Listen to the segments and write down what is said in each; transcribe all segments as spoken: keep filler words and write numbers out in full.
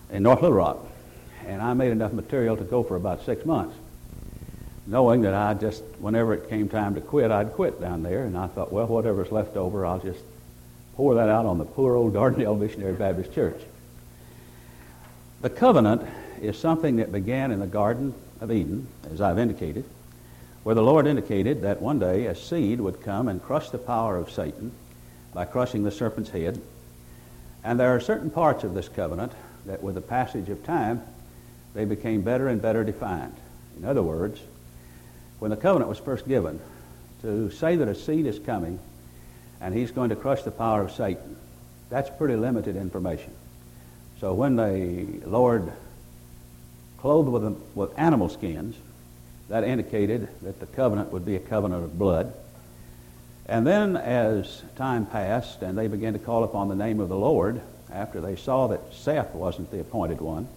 in North Little Rock. And I made enough material to go for about six months, knowing that I just, whenever it came time to quit, I'd quit down there. And I thought, well, whatever's left over, I'll just pour that out on the poor old Gardendale Missionary Baptist Church. The covenant is something that began in the Garden of Eden, as I've indicated, where the Lord indicated that one day a seed would come and crush the power of Satan by crushing the serpent's head. And there are certain parts of this covenant that with the passage of time, they became better and better defined. In other words, when the covenant was first given, to say that a seed is coming and he's going to crush the power of Satan, that's pretty limited information. So when the Lord clothed with, them, with animal skins, that indicated that the covenant would be a covenant of blood. And then as time passed and they began to call upon the name of the Lord, after they saw that Seth wasn't the appointed one,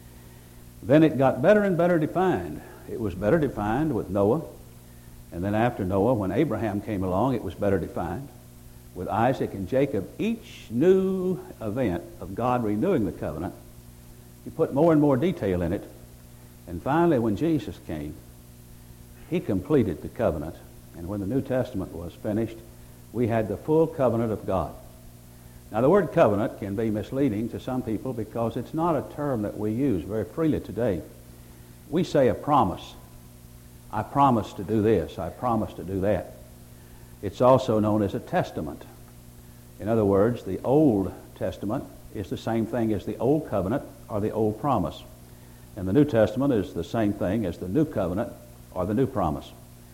then it got better and better defined. It was better defined with Noah. And then after Noah, when Abraham came along, it was better defined. With Isaac and Jacob, each new event of God renewing the covenant, he put more and more detail in it. And finally, when Jesus came, he completed the covenant. And when the New Testament was finished, we had the full covenant of God. Now, the word covenant can be misleading to some people because it's not a term that we use very freely today. We say a promise. I promise to do this. I promise to do that. It's also known as a testament. In other words, the Old Testament is the same thing as the Old Covenant or the Old Promise. And the New Testament is the same thing as the New Covenant or the New Promise.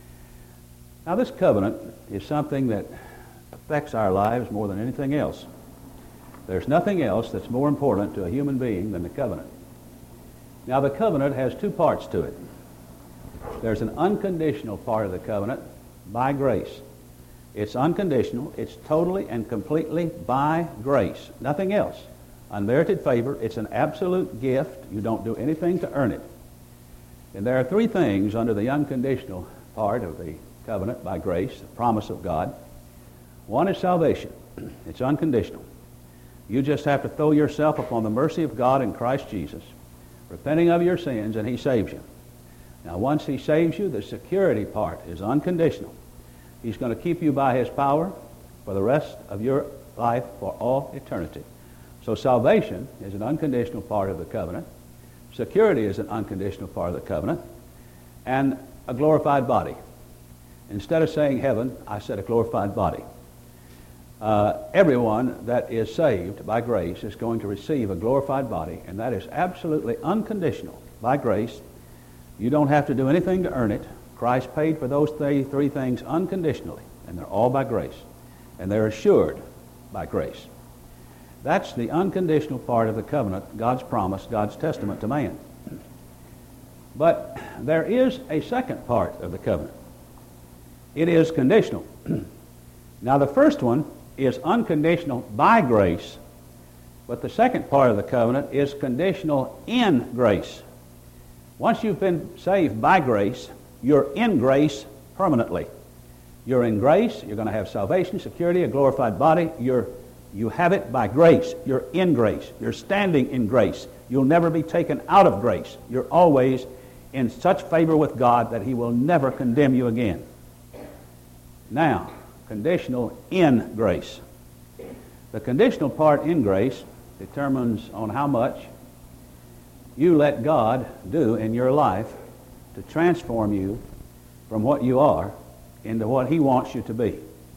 Now, this covenant is something that affects our lives more than anything else. There's nothing else that's more important to a human being than the covenant. Now, the covenant has two parts to it. There's an unconditional part of the covenant by grace. It's unconditional. It's totally and completely by grace. Nothing else. Unmerited favor. It's an absolute gift. You don't do anything to earn it. And there are three things under the unconditional part of the covenant by grace, the promise of God. One is salvation. It's unconditional. You just have to throw yourself upon the mercy of God in Christ Jesus, repenting of your sins, and he saves you. Now, once he saves you, the security part is unconditional. He's going to keep you by his power for the rest of your life for all eternity. So salvation is an unconditional part of the covenant. Security is an unconditional part of the covenant. And a glorified body. Instead of saying heaven, I said a glorified body. Uh, everyone that is saved by grace is going to receive a glorified body, and that is absolutely unconditional by grace. You don't have to do anything to earn it. Christ paid for those th- three things unconditionally, and they're all by grace. And they're assured by grace. That's the unconditional part of the covenant, God's promise, God's testament to man. But there is a second part of the covenant. It is conditional. Now, the first one is unconditional by grace, but the second part of the covenant is conditional in grace. Once you've been saved by grace, you're in grace permanently. You're in grace. You're going to have salvation, security, a glorified body. You're, you have it by grace. You're in grace. You're standing in grace. You'll never be taken out of grace. You're always in such favor with God that he will never condemn you again. Now, conditional in grace. The conditional part in grace determines on how much you let God do in your life to transform you from what you are into what he wants you to be.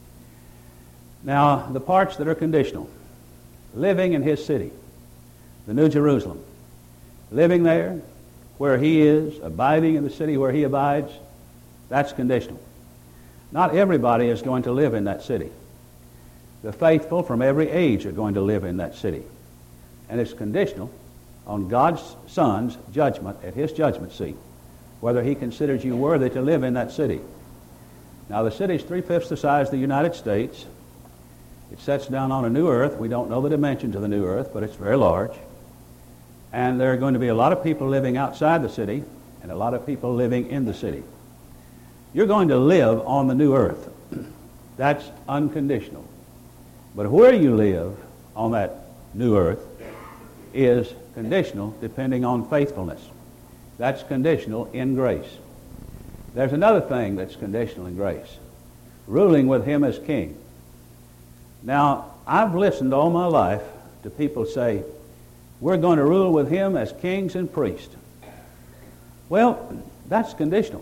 Now, the parts that are conditional. Living in his city, the New Jerusalem. Living there where he is, abiding in the city where he abides, that's conditional. Not everybody is going to live in that city. The faithful from every age are going to live in that city. And it's conditional on God's Son's judgment at his judgment seat, whether he considers you worthy to live in that city. Now, the city is three-fifths the size of the United States. It sets down on a new earth. We don't know the dimensions of the new earth, but it's very large. And there are going to be a lot of people living outside the city and a lot of people living in the city. You're going to live on the new earth. That's unconditional. But where you live on that new earth is conditional depending on faithfulness. That's conditional in grace. There's another thing that's conditional in grace. Ruling with him as king. Now, I've listened all my life to people say, we're going to rule with him as kings and priests. Well, that's conditional.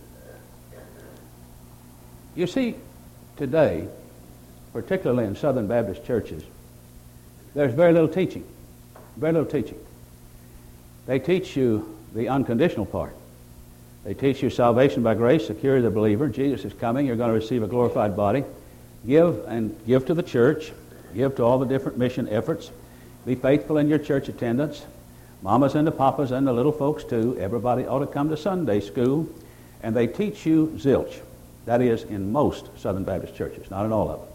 You see, today, particularly in Southern Baptist churches, there's very little teaching. Very little teaching. They teach you the unconditional part. They teach you salvation by grace, secure the believer. Jesus is coming. You're going to receive a glorified body. Give and give to the church. Give to all the different mission efforts. Be faithful in your church attendance. Mamas and the papas and the little folks too. Everybody ought to come to Sunday school. And they teach you zilch. That is in most Southern Baptist churches, not in all of them.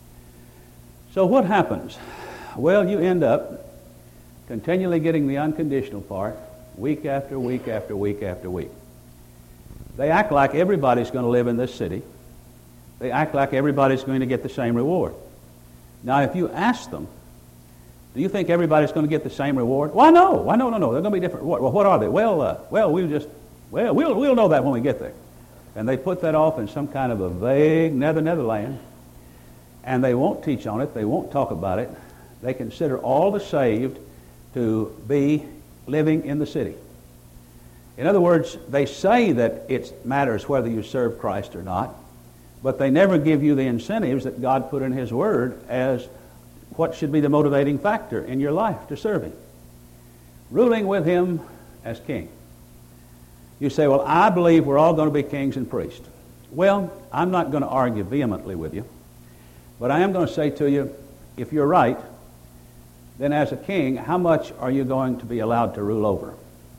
So what happens? Well, you end up continually getting the unconditional part week after week after week after week. They act like everybody's going to live in this city. They act like everybody's going to get the same reward. Now, if you ask them, do you think everybody's going to get the same reward? Why no? Why no, no, no. They're going to be different. What, well, what are they? Well, uh, well, we'll just, well, we'll, we'll know that when we get there. And they put that off in some kind of a vague nether netherland, and they won't teach on it. They won't talk about it. They consider all the saved to be living in the city. In other words, they say that it matters whether you serve Christ or not, but they never give you the incentives that God put in His Word as what should be the motivating factor in your life to serve Him. Ruling with Him as king. You say, well, I believe we're all going to be kings and priests. Well, I'm not going to argue vehemently with you, but I am going to say to you, if you're right, then as a king, how much are you going to be allowed to rule over?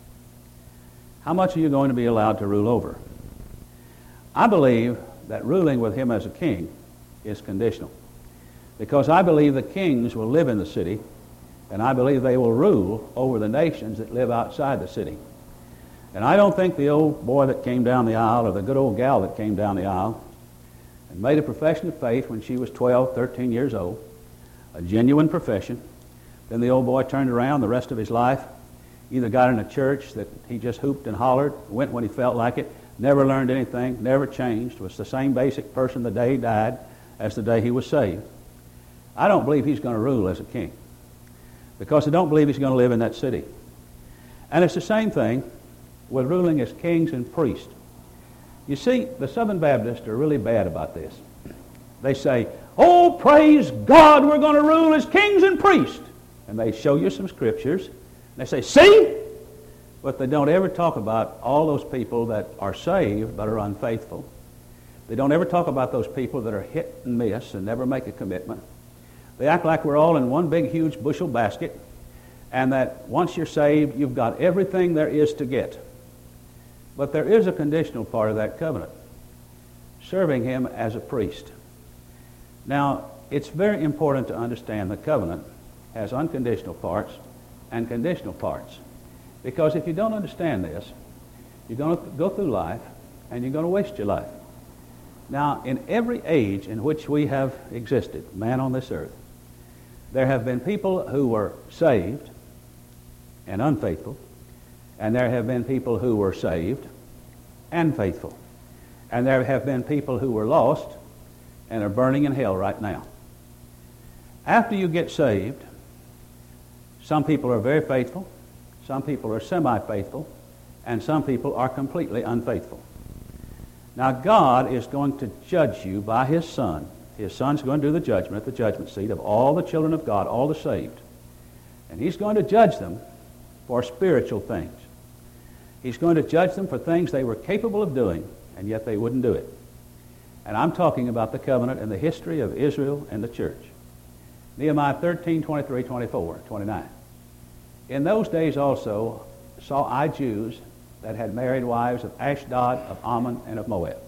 How much are you going to be allowed to rule over? I believe that ruling with him as a king is conditional, because I believe the kings will live in the city, and I believe they will rule over the nations that live outside the city. And I don't think the old boy that came down the aisle or the good old gal that came down the aisle and made a profession of faith when she was twelve, thirteen years old, a genuine profession, then the old boy turned around the rest of his life, either got in a church that he just hooped and hollered, went when he felt like it, never learned anything, never changed, was the same basic person the day he died as the day he was saved. I don't believe he's going to rule as a king, because I don't believe he's going to live in that city. And it's the same thing with ruling as kings and priests. You see, the Southern Baptists are really bad about this. They say, oh, praise God, we're going to rule as kings and priests. And they show you some scriptures. And they say, see? But they don't ever talk about all those people that are saved but are unfaithful. They don't ever talk about those people that are hit and miss and never make a commitment. They act like we're all in one big, huge bushel basket, and that once you're saved, you've got everything there is to get. But there is a conditional part of that covenant, serving him as a priest. Now, it's very important to understand the covenant has unconditional parts and conditional parts. Because if you don't understand this, you're going to go through life and you're going to waste your life. Now, in every age in which we have existed, man on this earth, there have been people who were saved and unfaithful, and there have been people who were saved and faithful. And there have been people who were lost and are burning in hell right now. After you get saved, some people are very faithful, some people are semi-faithful, and some people are completely unfaithful. Now God is going to judge you by His Son. His Son's going to do the judgment at the judgment seat of all the children of God, all the saved. And He's going to judge them for spiritual things. He's going to judge them for things they were capable of doing, and yet they wouldn't do it. And I'm talking about the covenant and the history of Israel and the church. Nehemiah thirteen, twenty-three, twenty-four, twenty-nine. In those days also saw I Jews that had married wives of Ashdod, of Ammon, and of Moab.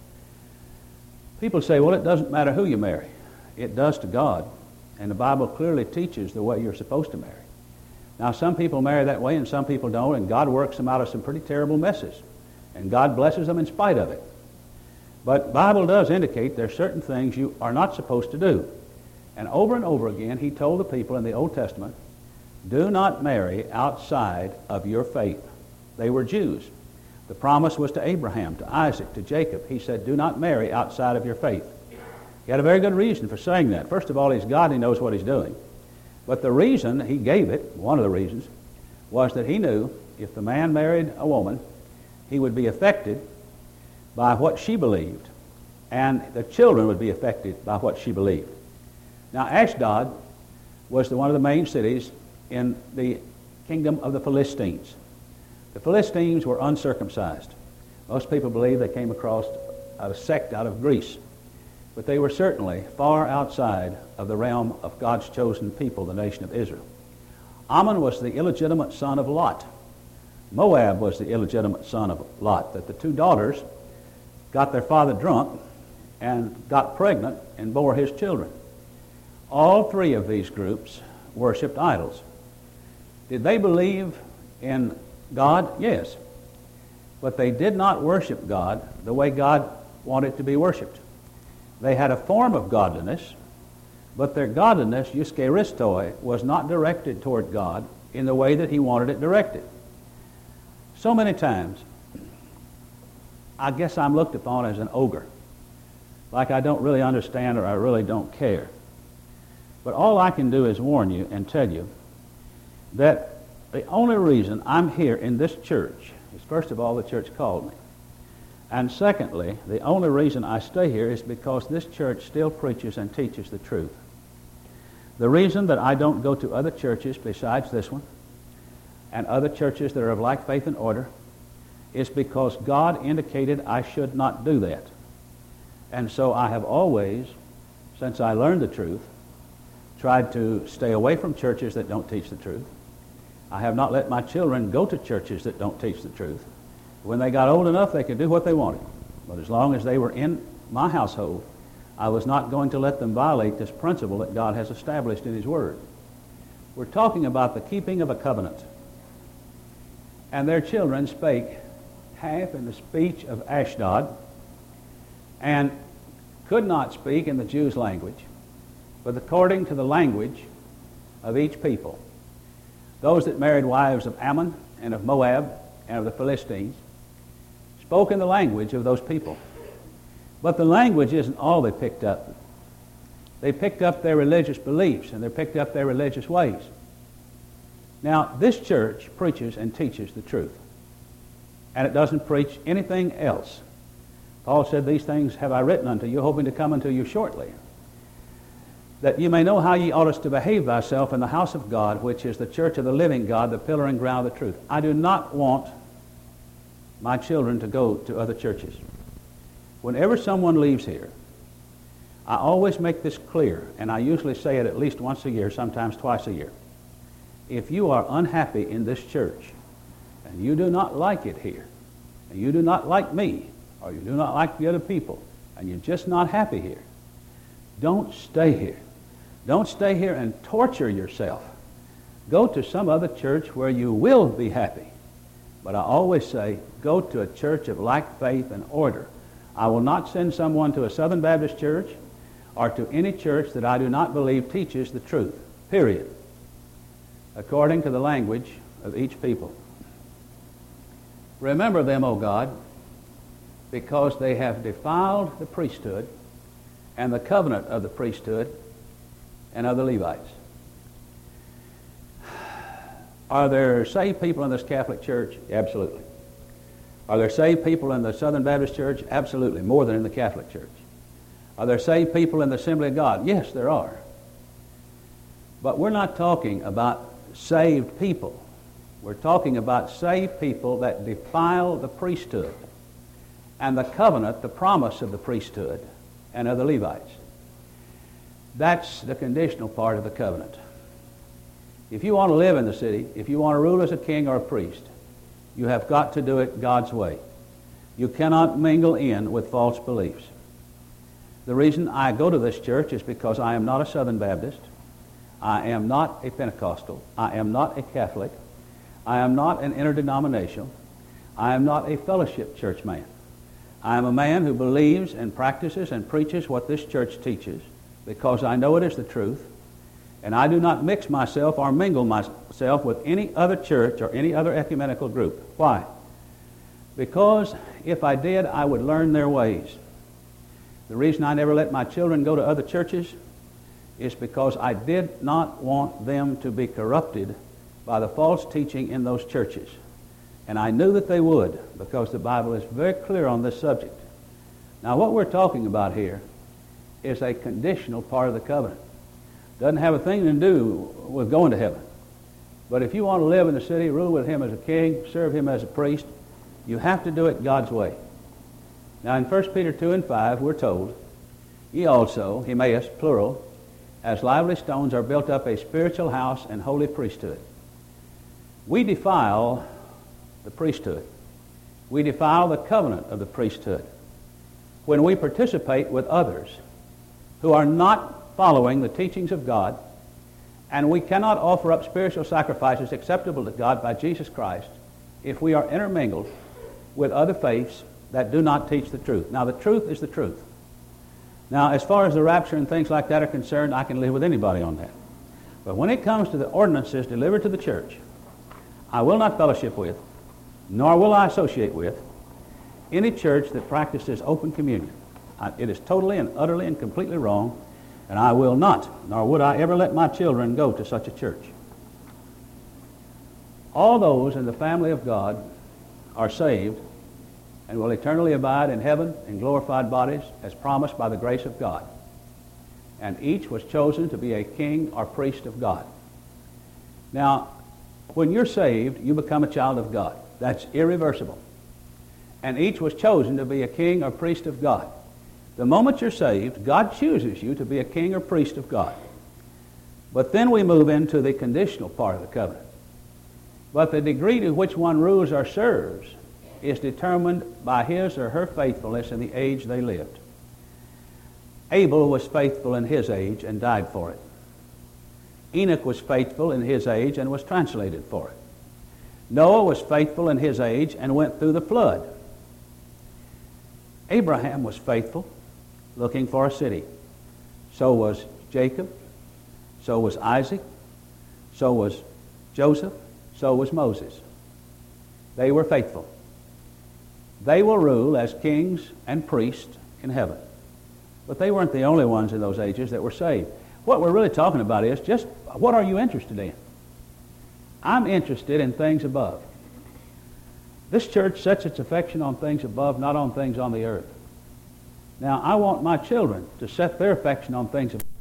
People say, well, it doesn't matter who you marry. It does to God. And the Bible clearly teaches the way you're supposed to marry. Now, some people marry that way and some people don't, and God works them out of some pretty terrible messes. And God blesses them in spite of it. But the Bible does indicate there are certain things you are not supposed to do. And over and over again, He told the people in the Old Testament Do not marry outside of your faith. They were Jews. The promise was to Abraham, to Isaac, to Jacob. He said, do not marry outside of your faith. He had a very good reason for saying that. First of all, he's God, he knows what he's doing. But the reason he gave it, one of the reasons, was that he knew if the man married a woman, he would be affected by what she believed, and the children would be affected by what she believed. Now, Ashdod was the, one of the main cities in the kingdom of the Philistines. The Philistines were uncircumcised. Most people believe they came across a sect out of Greece, but they were certainly far outside of the realm of God's chosen people, the nation of Israel. Ammon was the illegitimate son of Lot. Moab was the illegitimate son of Lot, that the two daughters got their father drunk and got pregnant and bore his children. All three of these groups worshipped idols. Did they believe in God? Yes. But they did not worship God the way God wanted to be worshipped. They had a form of godliness, but their godliness, eucharistoi, was not directed toward God in the way that he wanted it directed. So many times, I guess I'm looked upon as an ogre, like I don't really understand or I really don't care. But all I can do is warn you and tell you that the only reason I'm here in this church is, first of all, the church called me. And secondly, the only reason I stay here is because this church still preaches and teaches the truth. The reason that I don't go to other churches besides this one and other churches that are of like faith and order is because God indicated I should not do that. And so I have always, since I learned the truth, tried to stay away from churches that don't teach the truth. I have not let my children go to churches that don't teach the truth. When they got old enough, they could do what they wanted. But as long as they were in my household, I was not going to let them violate this principle that God has established in his word. We're talking about the keeping of a covenant. And their children spake half in the speech of Ashdod and could not speak in the Jews' language, but according to the language of each people. Those that married wives of Ammon and of Moab and of the Philistines spoke in the language of those people. But the language isn't all they picked up. They picked up their religious beliefs and they picked up their religious ways. Now, this church preaches and teaches the truth, and it doesn't preach anything else. Paul said, these things have I written unto you, hoping to come unto you shortly, that you may know how ye ought to behave thyself in the house of God, which is the church of the living God, the pillar and ground of the truth. I do not want my children to go to other churches. Whenever someone leaves here, I always make this clear, and I usually say it at least once a year, sometimes twice a year. If you are unhappy in this church, and you do not like it here, and you do not like me, or you do not like the other people, and you're just not happy here, don't stay here. Don't stay here and torture yourself. Go to some other church where you will be happy. But I always say, go to a church of like faith and order. I will not send someone to a Southern Baptist church or to any church that I do not believe teaches the truth, period, according to the language of each people. Remember them, O God, because they have defiled the priesthood and the covenant of the priesthood and of the Levites. Are there saved people in this Catholic Church? Absolutely. Are there saved people in the Southern Baptist Church? Absolutely, more than in the Catholic Church. Are there saved people in the Assembly of God? Yes, there are. But we're not talking about saved people. We're talking about saved people that defile the priesthood and the covenant, the promise of the priesthood and of the Levites. That's the conditional part of the covenant. If you want to live in the city, if you want to rule as a king or a priest, you have got to do it God's way. You cannot mingle in with false beliefs. The reason I go to this church is because I am not a Southern Baptist. I am not a Pentecostal. I am not a Catholic. I am not an interdenominational. I am not a fellowship church man. I am a man who believes and practices and preaches what this church teaches because I know it is the truth, And I do not mix myself or mingle myself with any other church or any other ecumenical group. Why? Because if I did, I would learn their ways. The reason I never let my children go to other churches is because I did not want them to be corrupted by the false teaching in those churches. And I knew that they would, because the Bible is very clear on this subject. Now, what we're talking about here is a conditional part of the covenant. Doesn't have a thing to do with going to heaven. But if you want to live in the city, rule with him as a king, serve him as a priest, you have to do it God's way. Now, in First Peter two and five, we're told, ye also, Himaeus, plural, as lively stones are built up a spiritual house and holy priesthood. We defile the priesthood. We defile the covenant of the priesthood when we participate with others who are not following the teachings of God, and we cannot offer up spiritual sacrifices acceptable to God by Jesus Christ if we are intermingled with other faiths that do not teach the truth. Now, the truth is the truth. Now, as far as the rapture and things like that are concerned, I can live with anybody on that. But when it comes to the ordinances delivered to the church, I will not fellowship with, nor will I associate with, any church that practices open communion. I, it is totally and utterly and completely wrong, and I will not, nor would I ever let my children go to such a church. All those in the family of God are saved and will eternally abide in heaven in glorified bodies as promised by the grace of God. And each was chosen to be a king or priest of God. Now, when you're saved, you become a child of God. That's irreversible. And each was chosen to be a king or priest of God. The moment you're saved, God chooses you to be a king or priest of God. But then we move into the conditional part of the covenant. But the degree to which one rules or serves is determined by his or her faithfulness in the age they lived. Abel was faithful in his age and died for it. Enoch was faithful in his age and was translated for it. Noah was faithful in his age and went through the flood. Abraham was faithful, looking for a city. So was Jacob. So was Isaac. So was Joseph. So was Moses. They were faithful. They will rule as kings and priests in heaven. But they weren't the only ones in those ages that were saved. What we're really talking about is just what are you interested in? I'm interested in things above. This church sets its affection on things above, not on things on the earth. Now, I want my children to set their affection on things above.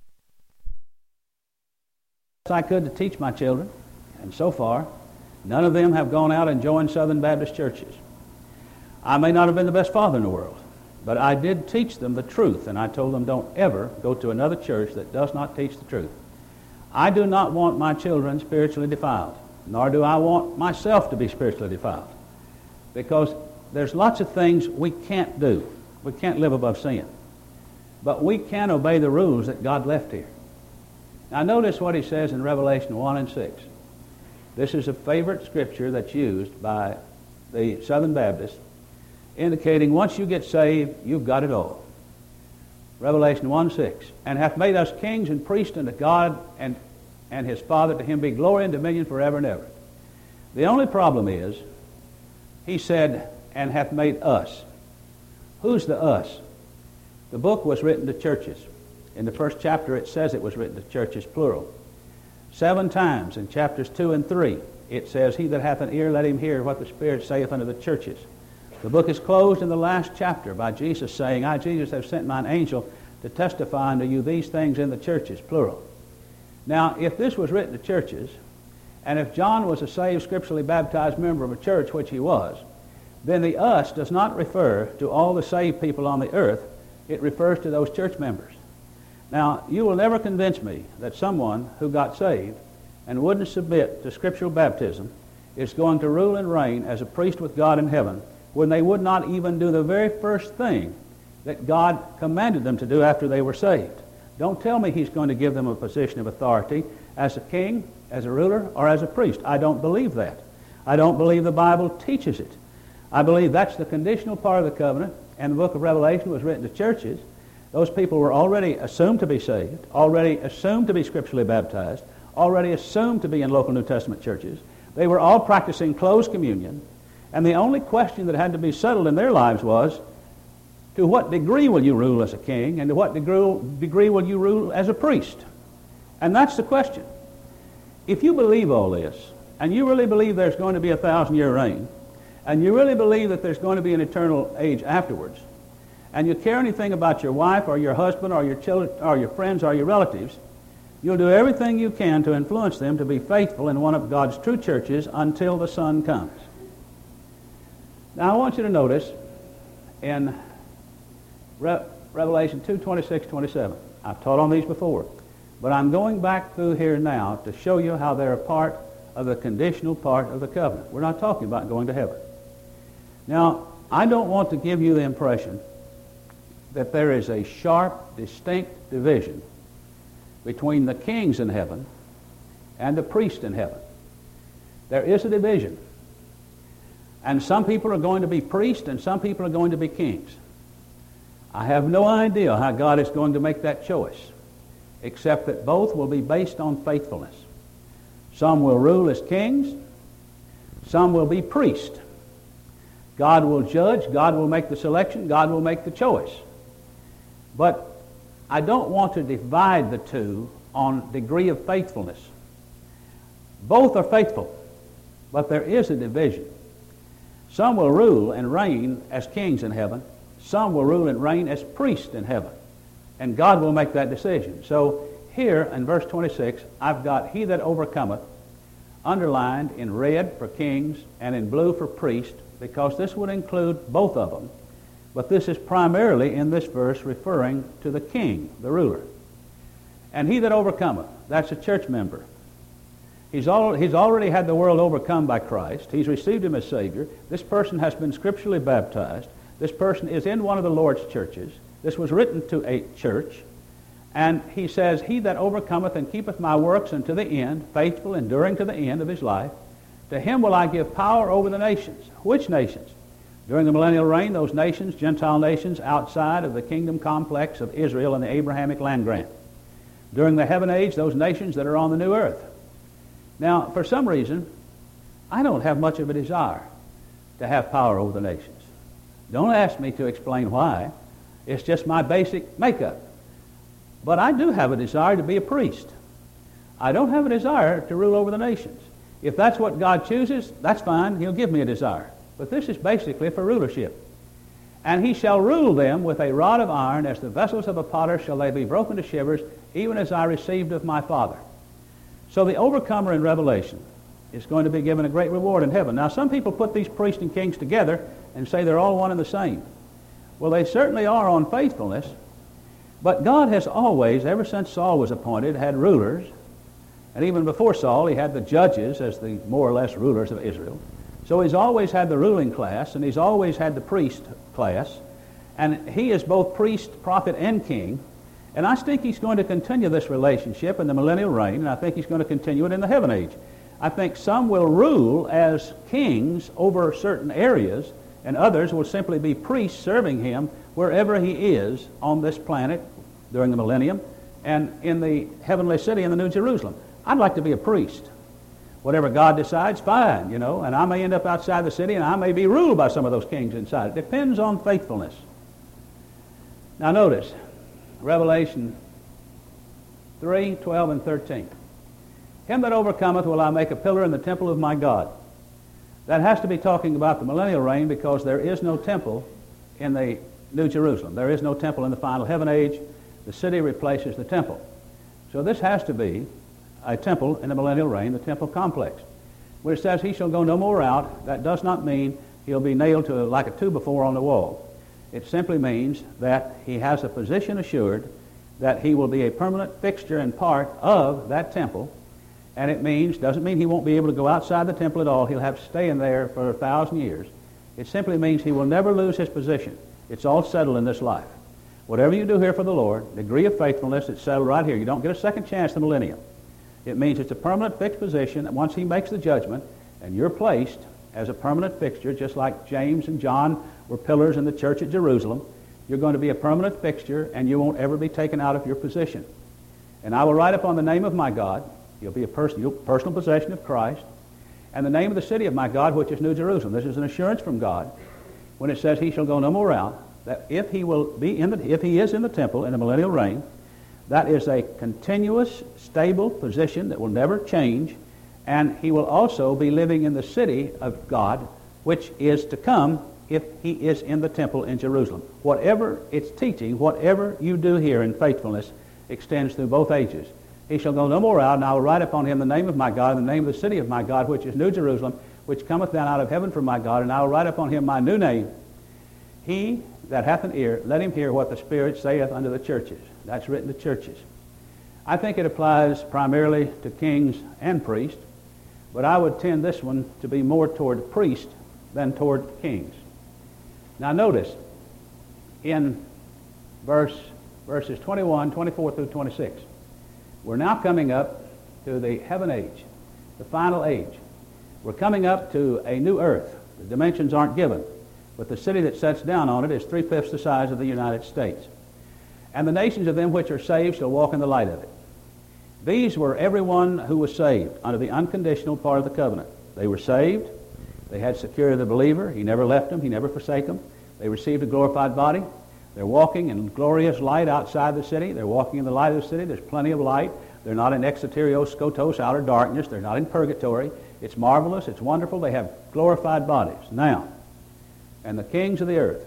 As I could to teach my children, and so far, none of them have gone out and joined Southern Baptist churches. I may not have been the best father in the world, but I did teach them the truth, and I told them don't ever go to another church that does not teach the truth. I do not want my children spiritually defiled, nor do I want myself to be spiritually defiled, because there's lots of things we can't do. We can't live above sin, but we can obey the rules that God left here. Now notice what he says in Revelation one and six. This is a favorite scripture that's used by the Southern Baptists, indicating once you get saved, you've got it all. Revelation one six, and hath made us kings and priests unto God and, and his Father, to him be glory and dominion forever and ever. The only problem is, he said, and hath made us. Who's the us? The book was written to churches. In the first chapter it says it was written to churches, plural. Seven times in chapters two and three it says, he that hath an ear, let him hear what the Spirit saith unto the churches. The book is closed in the last chapter by Jesus saying, I, Jesus, have sent mine angel to testify unto you these things in the churches, plural. Now, if this was written to churches, and if John was a saved, scripturally baptized member of a church, which he was, then the us does not refer to all the saved people on the earth. It refers to those church members. Now, you will never convince me that someone who got saved and wouldn't submit to scriptural baptism is going to rule and reign as a priest with God in heaven, when they would not even do the very first thing that God commanded them to do after they were saved. Don't tell me he's going to give them a position of authority as a king, as a ruler, or as a priest. I don't believe that. I don't believe the Bible teaches it. I believe that's the conditional part of the covenant, and the book of Revelation was written to churches, Those people were already assumed to be saved, already assumed to be scripturally baptized, already assumed to be in local New Testament churches. They were all practicing closed communion, and the only question that had to be settled in their lives was, to what degree will you rule as a king, and to what degree, degree will you rule as a priest? And that's the question. If you believe all this, and you really believe there's going to be a thousand-year reign, and you really believe that there's going to be an eternal age afterwards, and you care anything about your wife or your husband or your children or your friends or your relatives, you'll do everything you can to influence them to be faithful in one of God's true churches until the Son comes. Now I want you to notice in Re- Revelation two, twenty-six, twenty-seven. I've taught on these before, but I'm going back through here now to show you how they're a part of the conditional part of the covenant. We're not talking about going to heaven. Now, I don't want to give you the impression that there is a sharp, distinct division between the kings in heaven and the priests in heaven. There is a division. And some people are going to be priests and some people are going to be kings. I have no idea how God is going to make that choice, except that both will be based on faithfulness. Some will rule as kings, some will be priests. God will judge, God will make the selection, God will make the choice. But I don't want to divide the two on degree of faithfulness. Both are faithful, but there is a division. Some will rule and reign as kings in heaven. Some will rule and reign as priests in heaven. And God will make that decision. So here in verse twenty-six, I've got he that overcometh underlined in red for kings and in blue for priests, because this would include both of them. But this is primarily in this verse referring to the king, the ruler. And he that overcometh, that's a church member. He's, al- he's already had the world overcome by Christ. He's received him as Savior. This person has been scripturally baptized. This person is in one of the Lord's churches. This was written to a church. And he says, he that overcometh and keepeth my works unto the end, faithful, enduring to the end of his life, to him will I give power over the nations. Which nations? During the millennial reign, those nations, Gentile nations, outside of the kingdom complex of Israel and the Abrahamic land grant. During the heaven age, those nations that are on the new earth. Now, for some reason, I don't have much of a desire to have power over the nations. Don't ask me to explain why. It's just my basic makeup. But I do have a desire to be a priest. I don't have a desire to rule over the nations. If that's what God chooses, that's fine. He'll give me a desire. But this is basically for rulership. And he shall rule them with a rod of iron, as the vessels of a potter shall they be broken to shivers, even as I received of my Father. So the overcomer in Revelation is going to be given a great reward in heaven. Now, some people put these priests and kings together and say they're all one and the same. Well, they certainly are on faithfulness, but God has always, ever since Saul was appointed, had rulers, and even before Saul, he had the judges as the more or less rulers of Israel. So he's always had the ruling class, and he's always had the priest class, and he is both priest, prophet, and king. And I think he's going to continue this relationship in the millennial reign, and I think he's going to continue it in the heaven age. I think some will rule as kings over certain areas, and others will simply be priests serving him wherever he is on this planet during the millennium and in the heavenly city in the New Jerusalem. I'd like to be a priest. Whatever God decides, fine, you know, and I may end up outside the city and I may be ruled by some of those kings inside. It depends on faithfulness. Now notice, Revelation three, twelve, and thirteen. Him that overcometh will I make a pillar in the temple of my God. That has to be talking about the millennial reign, because there is no temple in the New Jerusalem. There is no temple in the final heaven age. The city replaces the temple. So this has to be a temple in the millennial reign, the temple complex. When it says he shall go no more out, that does not mean he'll be nailed to like a two by four on the wall. It simply means that he has a position assured that he will be a permanent fixture and part of that temple. And it means, doesn't mean he won't be able to go outside the temple at all. He'll have to stay in there for a thousand years. It simply means he will never lose his position. It's all settled in this life. Whatever you do here for the Lord, degree of faithfulness, it's settled right here. You don't get a second chance in the millennium. It means it's a permanent fixed position that once he makes the judgment, and you're placed as a permanent fixture, just like James and John were pillars in the church at Jerusalem, You're going to be a permanent fixture, and you won't ever be taken out of your position. And I will write upon the name of my God. You'll be a person, personal possession of Christ. And the name of the city of my God, which is New Jerusalem. This is an assurance from God when it says he shall go no more out, that if he will be in the, if he is in the temple in the millennial reign, that is a continuous, stable position that will never change, and he will also be living in the city of God, which is to come if he is in the temple in Jerusalem. Whatever it's teaching, whatever you do here in faithfulness, extends through both ages. He shall go no more out, and I will write upon him the name of my God, and the name of the city of my God, which is New Jerusalem, which cometh down out of heaven from my God, and I will write upon him my new name. He that hath an ear, let him hear what the Spirit saith unto the churches. That's written to churches. I think it applies primarily to kings and priests, but I would tend this one to be more toward priest than toward kings. Now notice, in verse verses twenty-one, twenty-four through twenty-six, we're now coming up to the heaven age, the final age. We're coming up to a new earth. The dimensions aren't given, but the city that sets down on it is three-fifths the size of the United States. And the nations of them which are saved shall walk in the light of it. These were everyone who was saved under the unconditional part of the covenant. They were saved. They had security of the believer. He never left them. He never forsake them. They received a glorified body. They're walking in glorious light outside the city. They're walking in the light of the city. There's plenty of light. They're not in exterios skotos, outer darkness. They're not in purgatory. It's marvelous. It's wonderful. They have glorified bodies. Now, and the kings of the earth.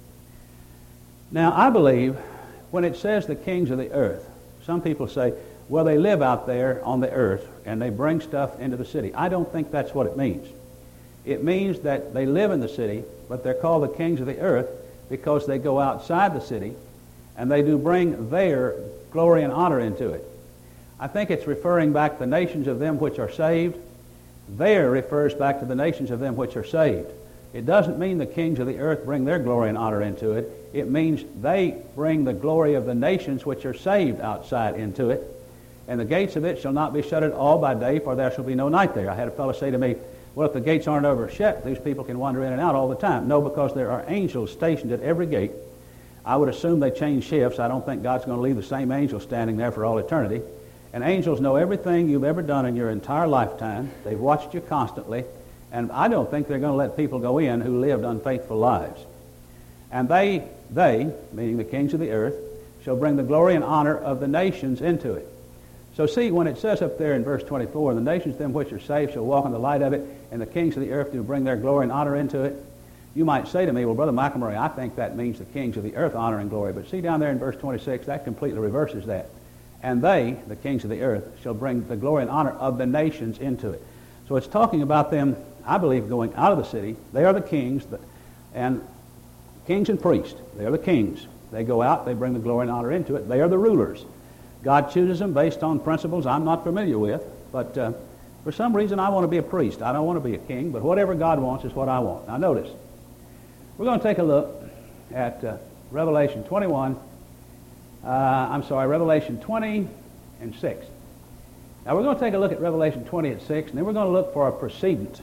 Now, I believe when it says the kings of the earth, some people say, well, they live out there on the earth and they bring stuff into the city. I don't think that's what it means. It means that they live in the city, but they're called the kings of the earth because they go outside the city and they do bring their glory and honor into it. I think it's referring back to the nations of them which are saved. There refers back to the nations of them which are saved. It doesn't mean the kings of the earth bring their glory and honor into it. It means they bring the glory of the nations which are saved outside into it. And the gates of it shall not be shuttered all by day, for there shall be no night there. I had a fellow say to me, well, if the gates aren't ever shut, these people can wander in and out all the time. No, because there are angels stationed at every gate. I would assume they change shifts. I don't think God's going to leave the same angel standing there for all eternity. And angels know everything you've ever done in your entire lifetime. They've watched you constantly. And I don't think they're going to let people go in who lived unfaithful lives. And they, they, meaning the kings of the earth, shall bring the glory and honor of the nations into it. So see, when it says up there in verse twenty-four, the nations them which are saved shall walk in the light of it, and the kings of the earth do bring their glory and honor into it. You might say to me, well, Brother McElmurray, I think that means the kings of the earth honor and glory. But see down there in verse twenty-six, that completely reverses that. And they, the kings of the earth, shall bring the glory and honor of the nations into it. So it's talking about them, I believe, going out of the city. They are the kings, and kings and priests. They are the kings. They go out, they bring the glory and honor into it. They are the rulers. God chooses them based on principles I'm not familiar with, but uh, for some reason I want to be a priest. I don't want to be a king, but whatever God wants is what I want. Now notice, we're going to take a look at uh, Revelation twenty-one, uh, I'm sorry, Revelation twenty and six. Now we're going to take a look at Revelation twenty and six, and then we're going to look for a precedent.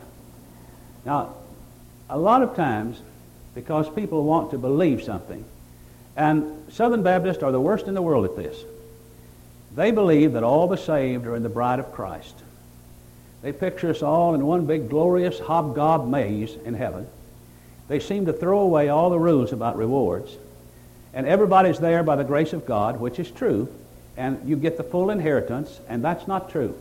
Now, a lot of times, because people want to believe something, and Southern Baptists are the worst in the world at this. They believe that all the saved are in the bride of Christ. They picture us all in one big glorious hobgob maze in heaven. They seem to throw away all the rules about rewards. And everybody's there by the grace of God, which is true. And you get the full inheritance, and that's not true.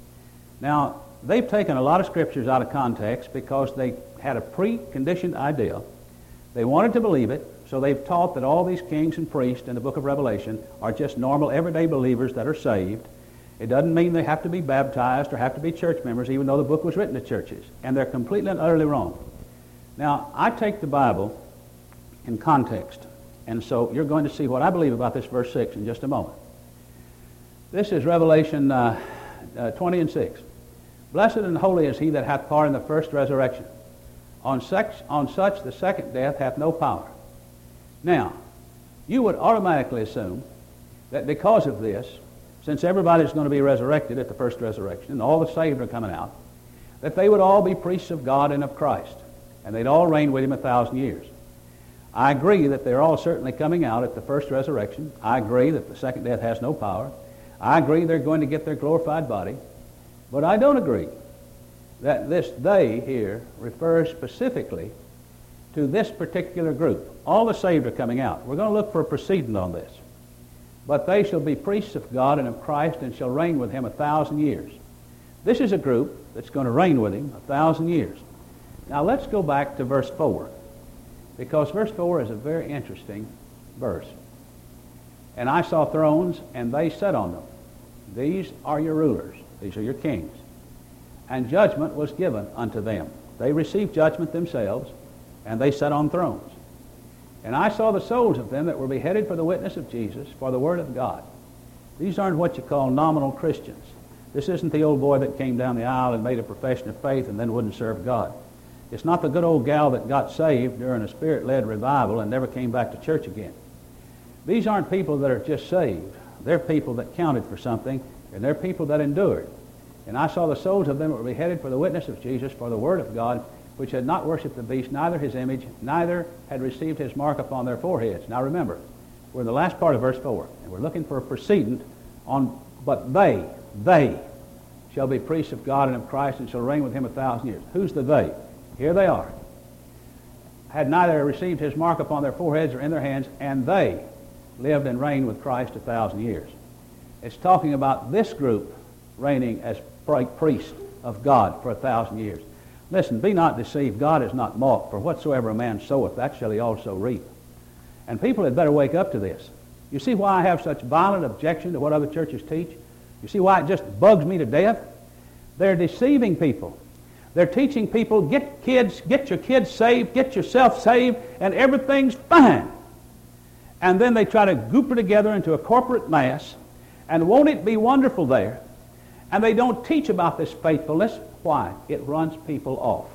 Now, they've taken a lot of scriptures out of context because they had a preconditioned idea. They wanted to believe it. So they've taught that all these kings and priests in the book of Revelation are just normal, everyday believers that are saved. It doesn't mean they have to be baptized or have to be church members, even though the book was written to churches. And they're completely and utterly wrong. Now, I take the Bible in context. And so you're going to see what I believe about this verse six in just a moment. This is Revelation uh, uh, twenty and six. Blessed and holy is he that hath part in the first resurrection. On such, on such the second death hath no power. Now, you would automatically assume that because of this, since everybody's going to be resurrected at the first resurrection, and all the saved are coming out, that they would all be priests of God and of Christ, and they'd all reign with him a thousand years. I agree that they're all certainly coming out at the first resurrection. I agree that the second death has no power. I agree they're going to get their glorified body. But I don't agree that this they here refers specifically to this particular group. All the saved are coming out. We're going to look for a precedent on this. But they shall be priests of God and of Christ and shall reign with him a thousand years. This is a group that's going to reign with him a thousand years. Now let's go back to verse four, because verse four is a very interesting verse. And I saw thrones, and they sat on them. These are your rulers. These are your kings. And judgment was given unto them. They received judgment themselves, and they sat on thrones. And I saw the souls of them that were beheaded for the witness of Jesus, for the word of God. These aren't what you call nominal Christians. This isn't the old boy that came down the aisle and made a profession of faith and then wouldn't serve God. It's not the good old gal that got saved during a Spirit-led revival and never came back to church again. These aren't people that are just saved. They're people that counted for something, and they're people that endured. And I saw the souls of them that were beheaded for the witness of Jesus, for the word of God, which had not worshipped the beast, neither his image, neither had received his mark upon their foreheads. Now remember, we're in the last part of verse four, and we're looking for a precedent on, but they, they shall be priests of God and of Christ and shall reign with him a thousand years. Who's the they? Here they are. Had neither received his mark upon their foreheads or in their hands, and they lived and reigned with Christ a thousand years. It's talking about this group reigning as priests of God for a thousand years. Listen, be not deceived. God is not mocked, for whatsoever a man soweth, that shall he also reap. And people had better wake up to this. You see why I have such violent objection to what other churches teach? You see why it just bugs me to death? They're deceiving people. They're teaching people, get kids, get your kids saved, get yourself saved, and everything's fine. And then they try to group it together into a corporate mass, and won't it be wonderful there? And they don't teach about this faithfulness. Why? It runs people off.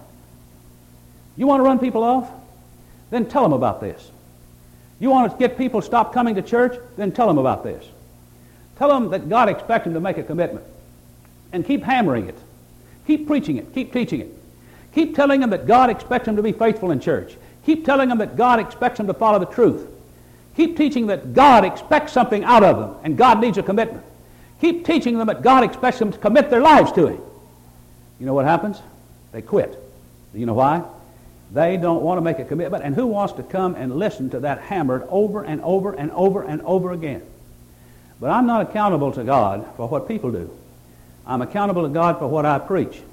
You want to run people off? Then tell them about this. You want to get people to stop coming to church? Then tell them about this. Tell them that God expects them to make a commitment. And keep hammering it. Keep preaching it. Keep teaching it. Keep telling them that God expects them to be faithful in church. Keep telling them that God expects them to follow the truth. Keep teaching that God expects something out of them and God needs a commitment. Keep teaching them that God expects them to commit their lives to Him. You know what happens? They quit. Do you know why? They don't want to make a commitment. And who wants to come and listen to that hammered over and over and over and over again? But I'm not accountable to God for what people do. I'm accountable to God for what I preach.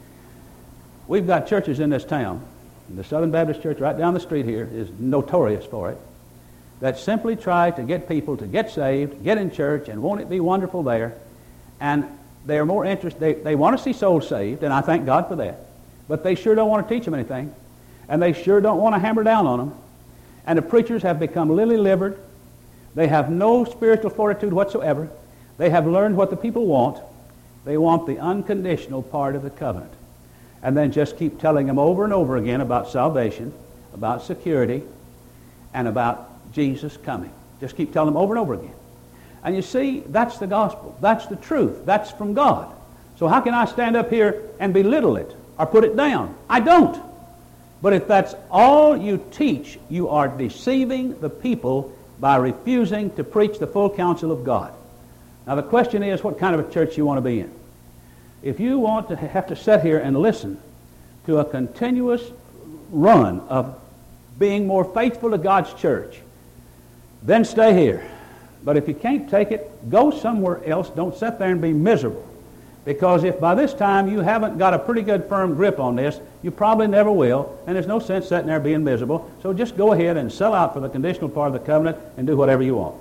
We've got churches in this town. The Southern Baptist Church right down the street here is notorious for it, that simply try to get people to get saved, get in church, and won't it be wonderful there? And they're more interested, they, they want to see souls saved, and I thank God for that. But they sure don't want to teach them anything. And they sure don't want to hammer down on them. And the preachers have become lily-livered. They have no spiritual fortitude whatsoever. They have learned what the people want. They want the unconditional part of the covenant. And then just keep telling them over and over again about salvation, about security, and about Jesus coming. Just keep telling them over and over again. And you see, that's the gospel. That's the truth. That's from God. So how can I stand up here and belittle it or put it down? I don't. But if that's all you teach, you are deceiving the people by refusing to preach the full counsel of God. Now the question is, what kind of a church you want to be in? If you want to have to sit here and listen to a continuous run of being more faithful to God's church, then stay here. But if you can't take it, go somewhere else. Don't sit there and be miserable. Because if by this time you haven't got a pretty good firm grip on this, you probably never will, and there's no sense sitting there being miserable. So just go ahead and sell out for the conditional part of the covenant and do whatever you want.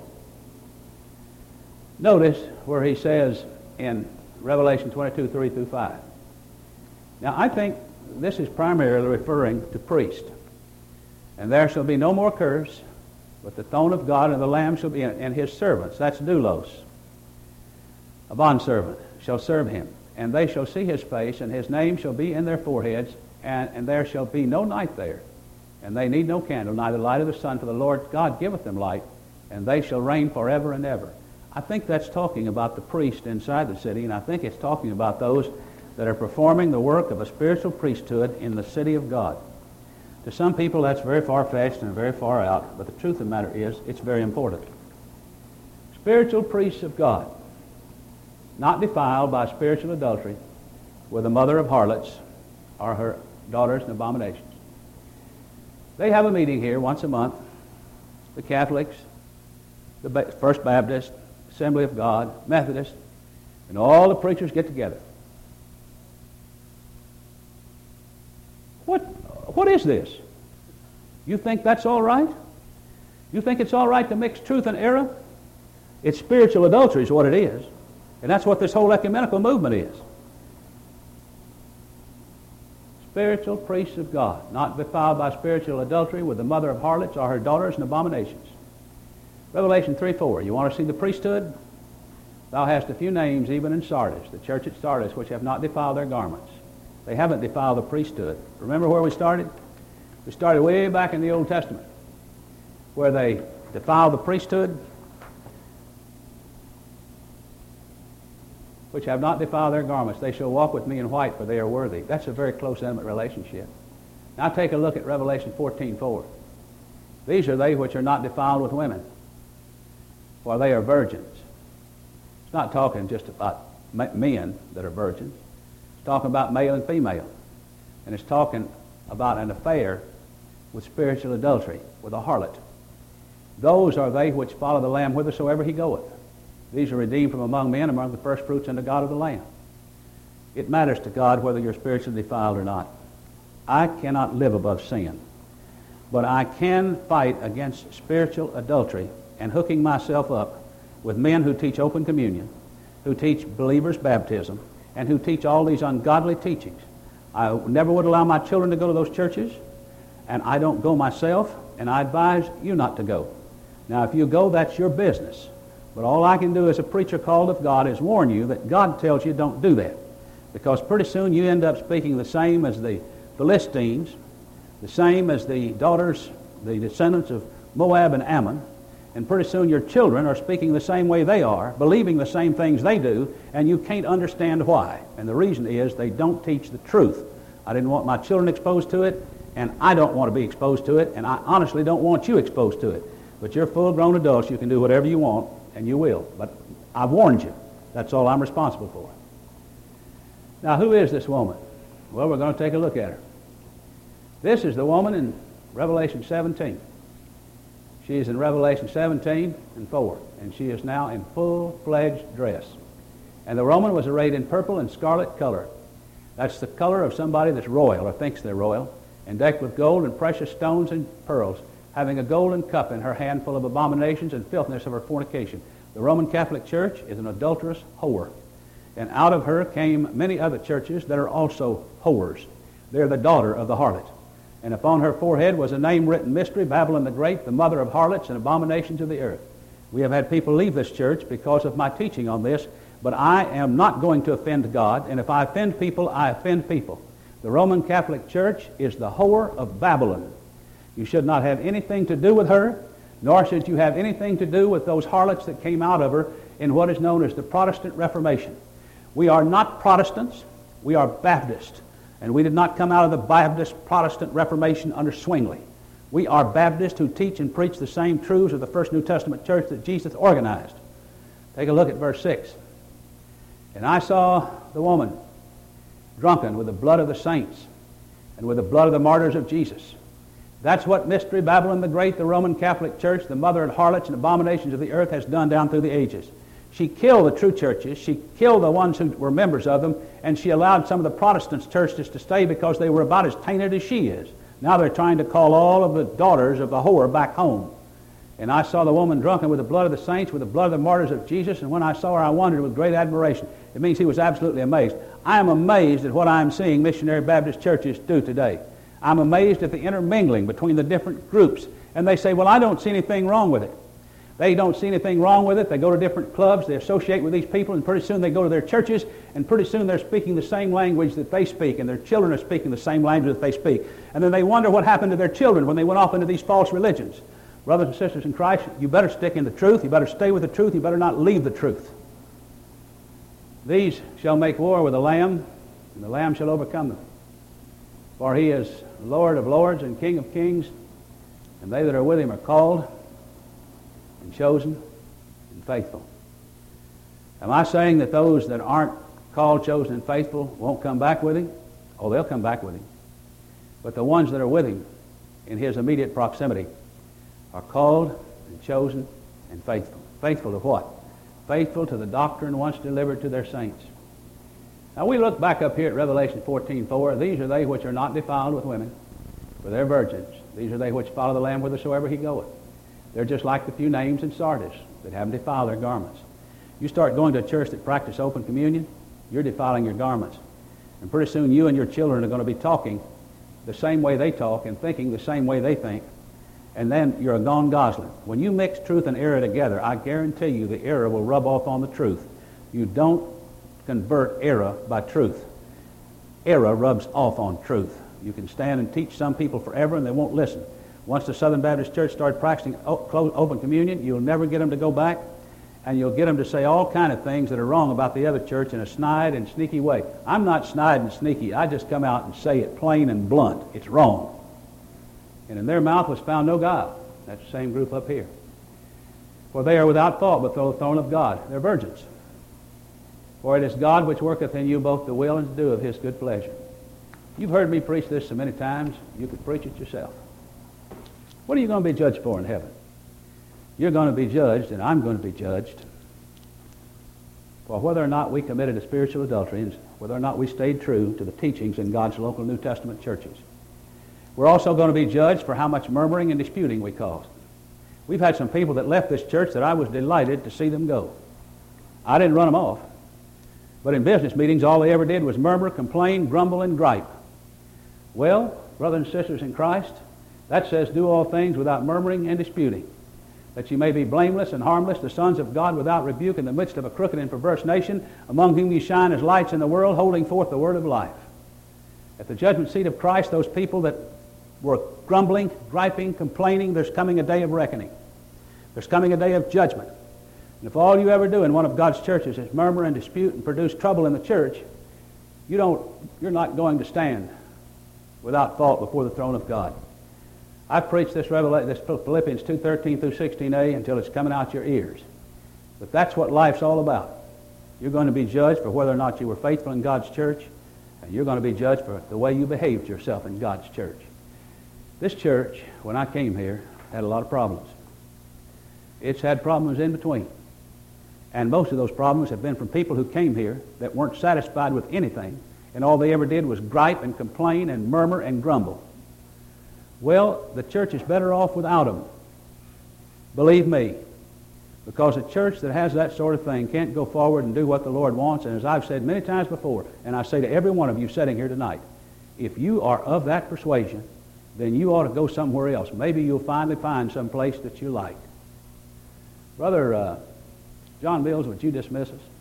Notice where he says in Revelation twenty-two, three through five. Now I think this is primarily referring to priests. And there shall be no more curse, but the throne of God and the Lamb shall be in it, and his servants, that's doulos, a bondservant, shall serve him. And they shall see his face, and his name shall be in their foreheads, and, and there shall be no night there. And they need no candle, neither light of the sun, for the Lord God giveth them light, and they shall reign forever and ever. I think that's talking about the priest inside the city, and I think it's talking about those that are performing the work of a spiritual priesthood in the city of God. To some people that's very far-fetched and very far out, but the truth of the matter is it's very important. Spiritual priests of God, not defiled by spiritual adultery with the mother of harlots or her daughters and abominations. They have a meeting here once a month. The Catholics, the ba- First Baptist, Assembly of God, Methodist, and all the preachers get together. What, what is this? You think that's all right? You think it's all right to mix truth and error? It's spiritual adultery is what it is. And that's what this whole ecumenical movement is. Spiritual priests of God, not defiled by spiritual adultery with the mother of harlots or her daughters and abominations. Revelation three four. You want to see the priesthood? Thou hast a few names even in Sardis, the church at Sardis, which have not defiled their garments. They haven't defiled the priesthood. Remember where we started? We started way back in the Old Testament, where they defiled the priesthood, which have not defiled their garments. They shall walk with me in white, for they are worthy. That's a very close, intimate relationship. Now take a look at Revelation fourteen four. These are they which are not defiled with women, for they are virgins. It's not talking just about men that are virgins. It's talking about male and female. And it's talking about an affair with spiritual adultery, with a harlot. Those are they which follow the Lamb whithersoever he goeth. These are redeemed from among men, among the firstfruits unto God of the Lamb. It matters to God whether you're spiritually defiled or not. I cannot live above sin, but I can fight against spiritual adultery and hooking myself up with men who teach open communion, who teach believers' baptism, and who teach all these ungodly teachings. I never would allow my children to go to those churches, and I don't go myself, and I advise you not to go. Now, if you go, that's your business. But all I can do as a preacher called of God is warn you that God tells you don't do that. Because pretty soon you end up speaking the same as the Philistines, the same as the daughters, the descendants of Moab and Ammon, and pretty soon your children are speaking the same way they are, believing the same things they do, and you can't understand why. And the reason is they don't teach the truth. I didn't want my children exposed to it, and I don't want to be exposed to it, and I honestly don't want you exposed to it. But you're full-grown adults. You can do whatever you want, and you will. But I've warned you. That's all I'm responsible for. Now, who is this woman? Well, we're going to take a look at her. This is the woman in Revelation seventeen. She is in Revelation seventeen and four, and she is now in full-fledged dress. And the woman was arrayed in purple and scarlet color. That's the color of somebody that's royal or thinks they're royal, and decked with gold and precious stones and pearls, having a golden cup in her hand full of abominations and filthiness of her fornication. The Roman Catholic Church is an adulterous whore. And out of her came many other churches that are also whores. They're the daughter of the harlot. And upon her forehead was a name written, Mystery, Babylon the Great, the mother of harlots and abominations of the earth. We have had people leave this church because of my teaching on this, but I am not going to offend God, and if I offend people, I offend people. The Roman Catholic Church is the whore of Babylon. You should not have anything to do with her, nor should you have anything to do with those harlots that came out of her in what is known as the Protestant Reformation. We are not Protestants, we are Baptists, and we did not come out of the Baptist Protestant Reformation under Zwingli. We are Baptists who teach and preach the same truths of the first New Testament church that Jesus organized. Take a look at verse six. And I saw the woman drunken with the blood of the saints and with the blood of the martyrs of Jesus. That's what Mystery Babylon the Great, the Roman Catholic Church, the mother of harlots and abominations of the earth, has done down through the ages. She killed the true churches. She killed the ones who were members of them, and she allowed some of the Protestant churches to stay because they were about as tainted as she is. Now they're trying to call all of the daughters of the whore back home. And I saw the woman drunken with the blood of the saints, with the blood of the martyrs of Jesus, and when I saw her, I wondered with great admiration. It means he was absolutely amazed. I am amazed at what I am seeing missionary Baptist churches do today. I'm amazed at the intermingling between the different groups. And they say, well, I don't see anything wrong with it. They don't see anything wrong with it. They go to different clubs. They associate with these people, and pretty soon they go to their churches, and pretty soon they're speaking the same language that they speak, and their children are speaking the same language that they speak. And then they wonder what happened to their children when they went off into these false religions. Brothers and sisters in Christ, you better stick in the truth. You better stay with the truth. You better not leave the truth. These shall make war with the Lamb, and the Lamb shall overcome them. For he is Lord of lords and King of kings, and they that are with him are called and chosen and faithful. Am I saying that those that aren't called, chosen, and faithful won't come back with him? Oh, they'll come back with him. But the ones that are with him in his immediate proximity are called and chosen and faithful. Faithful to what? Faithful to the doctrine once delivered to their saints. Now we look back up here at Revelation fourteen four. These are they which are not defiled with women, for they're virgins. These are they which follow the Lamb whithersoever he goeth. They're just like the few names in Sardis that haven't defiled their garments. You start going to a church that practices open communion, you're defiling your garments. And pretty soon you and your children are going to be talking the same way they talk and thinking the same way they think. And then you're a gone gosling. When you mix truth and error together, I guarantee you the error will rub off on the truth. You don't convert error by truth. Error rubs off on truth. You can stand and teach some people forever and they won't listen. Once the Southern Baptist Church started practicing open communion, you'll never get them to go back, and you'll get them to say all kind of things that are wrong about the other church in a snide and sneaky way. I'm not snide and sneaky. I just come out and say it plain and blunt. It's wrong. And in their mouth was found no guile. That's the same group up here. For they are without fault before the throne of God. They're virgins. For it is God which worketh in you both the will and to do of his good pleasure. You've heard me preach this so many times, you could preach it yourself. What are you going to be judged for in heaven? You're going to be judged, and I'm going to be judged for whether or not we committed a spiritual adultery and whether or not we stayed true to the teachings in God's local New Testament churches. We're also going to be judged for how much murmuring and disputing we caused. We've had some people that left this church that I was delighted to see them go. I didn't run them off. But in business meetings, all they ever did was murmur, complain, grumble, and gripe. Well, brothers and sisters in Christ, that says, do all things without murmuring and disputing, that you may be blameless and harmless, the sons of God without rebuke in the midst of a crooked and perverse nation, among whom you shine as lights in the world, holding forth the word of life. At the judgment seat of Christ, those people that were grumbling, griping, complaining, there's coming a day of reckoning. There's coming a day of judgment. And if all you ever do in one of God's churches is murmur and dispute and produce trouble in the church, you don't, you're not going to stand without fault before the throne of God. I've preached this, Revelation, this Philippians two thirteen through sixteen a until it's coming out your ears. But that's what life's all about. You're going to be judged for whether or not you were faithful in God's church, and you're going to be judged for the way you behaved yourself in God's church. This church, when I came here, had a lot of problems. It's had problems in between. And most of those problems have been from people who came here that weren't satisfied with anything, and all they ever did was gripe and complain and murmur and grumble. Well, the church is better off without them. Believe me, because a church that has that sort of thing can't go forward and do what the Lord wants. And as I've said many times before, and I say to every one of you sitting here tonight, if you are of that persuasion, then you ought to go somewhere else. Maybe you'll finally find some place that you like. Brother uh, John Mills, would you dismiss us?